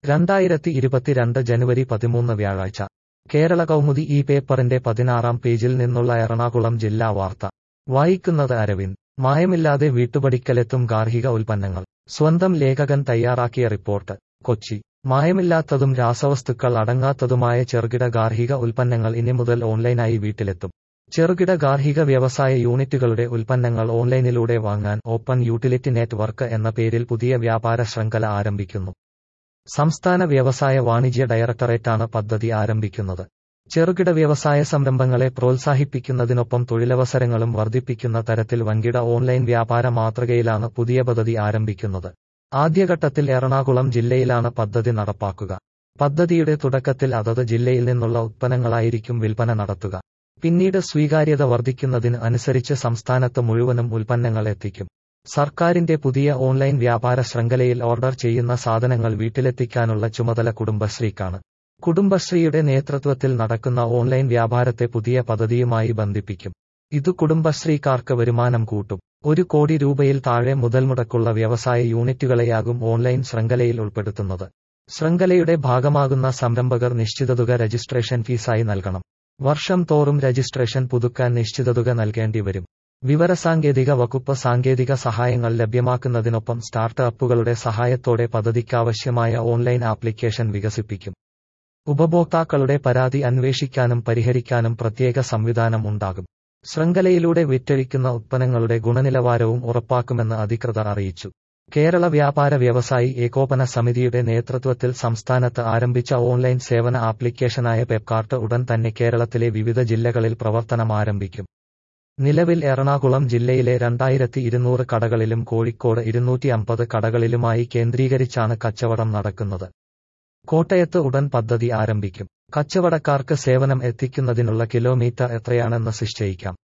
2022 ജനുവരി 13 വ്യാഴാഴ്ച കേരള കൗമുദി ഈ പേപ്പറിന്റെ 16-ാം പേജിൽ നിന്നുള്ള എറണാകുളം ജില്ലാ വാർത്ത വായിക്കുന്നത് അരവിന്ദ്. മായമില്ലാതെ വീട്ടുപടിക്കലെത്തും ഗാർഹിക ഉൽപ്പന്നങ്ങൾ. സ്വന്തം ലേഖകൻ തയ്യാറാക്കിയ റിപ്പോർട്ട്. കൊച്ചി. മായമില്ലാത്തതും രാസവസ്തുക്കൾ അടങ്ങാത്തതുമായ ചെറുകിട ഗാർഹിക ഉൽപ്പന്നങ്ങൾ ഇനി മുതൽ ഓൺലൈനായി വീട്ടിലെത്തും. ചെറുകിട ഗാർഹിക വ്യവസായ യൂണിറ്റുകളുടെ ഉൽപ്പന്നങ്ങൾ ഓൺലൈനിലൂടെ വാങ്ങാൻ ഓപ്പൺ യൂട്ടിലിറ്റി നെറ്റ്വർക്ക് എന്ന പേരിൽ പുതിയ വ്യാപാര ശൃംഖല ആരംഭിക്കുന്നു. സംസ്ഥാന വ്യവസായ വാണിജ്യ ഡയറക്ടറേറ്റാണ് പദ്ധതി ആരംഭിക്കുന്നത്. ചെറുകിട വ്യവസായ സംരംഭങ്ങളെ പ്രോത്സാഹിപ്പിക്കുന്നതിനൊപ്പം തൊഴിലവസരങ്ങളും വർദ്ധിപ്പിക്കുന്ന തരത്തിൽ വൻകിട ഓൺലൈൻ വ്യാപാര മാതൃകയിലാണ് പുതിയ പദ്ധതി ആരംഭിക്കുന്നത്. ആദ്യഘട്ടത്തിൽ എറണാകുളം ജില്ലയിലാണ് പദ്ധതി നടപ്പാക്കുക. പദ്ധതിയുടെ തുടക്കത്തിൽ അതത് ജില്ലയിൽ നിന്നുള്ള ഉൽപ്പന്നങ്ങളായിരിക്കും വിൽപ്പന നടത്തുക. പിന്നീട് സ്വീകാര്യത വർദ്ധിക്കുന്നതിന് അനുസരിച്ച് സംസ്ഥാനത്ത് മുഴുവനും ഉൽപ്പന്നങ്ങൾ എത്തിക്കും. സർക്കാരിന്റെ പുതിയ ഓൺലൈൻ വ്യാപാര ശൃംഖലയിൽ ഓർഡർ ചെയ്യുന്ന സാധനങ്ങൾ വീട്ടിലെത്തിക്കാനുള്ള ചുമതല കുടുംബശ്രീക്കാണ്. കുടുംബശ്രീയുടെ നേതൃത്വത്തിൽ നടക്കുന്ന ഓൺലൈൻ വ്യാപാരത്തെ പുതിയ പദ്ധതിയുമായി ബന്ധിപ്പിക്കും. ഇത് കുടുംബശ്രീക്കാർക്ക് വരുമാനം കൂട്ടും. 1 കോടി രൂപയിൽ താഴെ മുതൽമുടക്കുള്ള വ്യവസായ യൂണിറ്റുകളെയാകും ഓൺലൈൻ ശൃംഖലയിൽ ഉൾപ്പെടുത്തുന്നത്. ശൃംഖലയുടെ ഭാഗമാകുന്ന സംരംഭകർ നിശ്ചിത തുക രജിസ്ട്രേഷൻ ഫീസായി നൽകണം. വർഷം തോറും രജിസ്ട്രേഷൻ പുതുക്കാൻ നിശ്ചിത തുക നൽകേണ്ടി വരും. വിവരസാങ്കേതിക വകുപ്പ് സാങ്കേതിക സഹായങ്ങൾ ലഭ്യമാക്കുന്നതിനൊപ്പം സ്റ്റാർട്ട് അപ്പുകളുടെ സഹായത്തോടെ പദ്ധതിക്കാവശ്യമായ ഓൺലൈൻ ആപ്ലിക്കേഷൻ വികസിപ്പിക്കും. ഉപഭോക്താക്കളുടെ പരാതി അന്വേഷിക്കാനും പരിഹരിക്കാനും പ്രത്യേക സംവിധാനം ഉണ്ടാകും. ശൃംഖലയിലൂടെ വിറ്റഴിക്കുന്ന ഉൽപ്പന്നങ്ങളുടെ ഗുണനിലവാരവും ഉറപ്പാക്കുമെന്ന് അധികൃതർ അറിയിച്ചു. കേരള വ്യാപാര വ്യവസായി ഏകോപന സമിതിയുടെ നേതൃത്വത്തിൽ സംസ്ഥാനത്ത് ആരംഭിച്ച ഓൺലൈൻ സേവന ആപ്ലിക്കേഷനായ പെപ്കാർട്ട് ഉടൻ തന്നെ കേരളത്തിലെ വിവിധ ജില്ലകളിൽ പ്രവർത്തനം ആരംഭിക്കും. നിലവിൽ എറണാകുളം ജില്ലയിലെ 2200 കടകളിലും കോഴിക്കോട് 250 കടകളിലുമായി കേന്ദ്രീകരിച്ചാണ് കച്ചവടം നടക്കുന്നത്. കോട്ടയത്ത് ഉടൻ പദ്ധതി ആരംഭിക്കും. കച്ചവടക്കാർക്ക് സേവനം എത്തിക്കുന്നതിനുള്ള കിലോമീറ്റർ എത്രയാണെന്ന് നിശ്ചയിക്കാം.